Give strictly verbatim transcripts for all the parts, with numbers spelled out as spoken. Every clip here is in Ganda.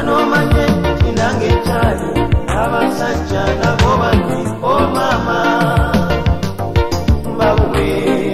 nomanye kinange kyali abasajja nabo bati o mama bawe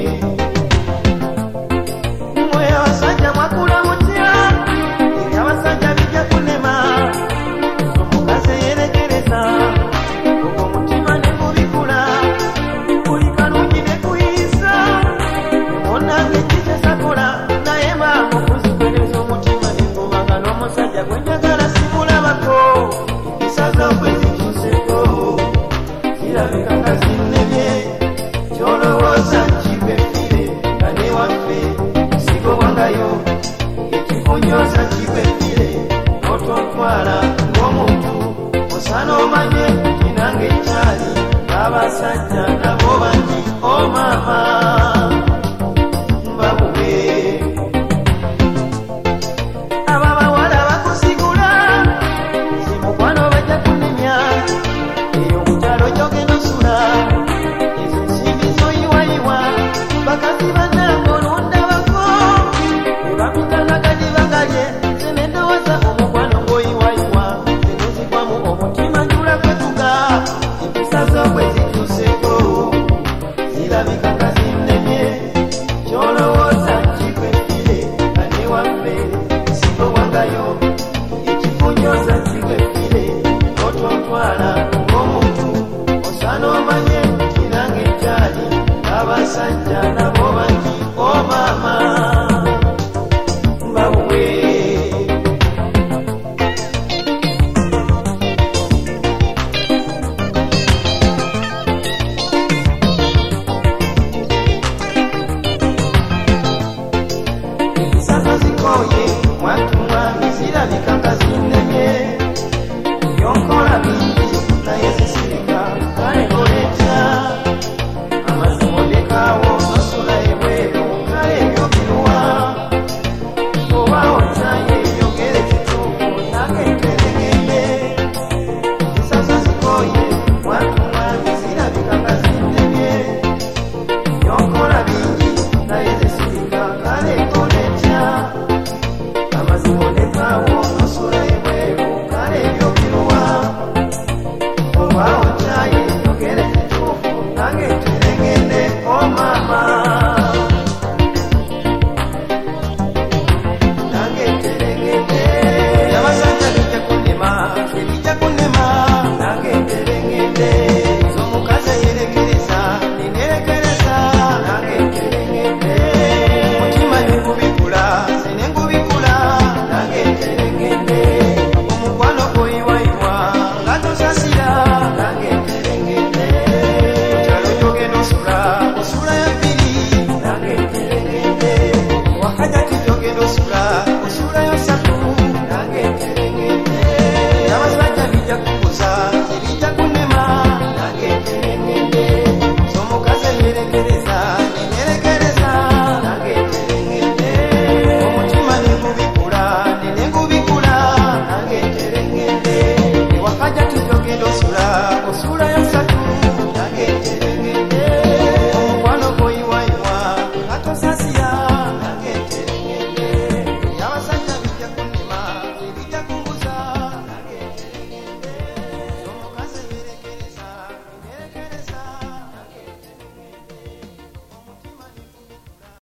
mwe abasajja mwakula mutya eri abasajja bijja kunema omukazi yerekereza omutima ne gubikula buli kalungi ne kuyisa onange kitesakola naye maama okuzikwereza omutima ne gubanga n'omusajja gwe njagala simulabako isaza okwezikyuseko kirabika kazinnebye kyolowooza nkibwefire nga ne waffe sigowangayo ekikunyoza kibwefire ototwala ng'omuntu osana omanyi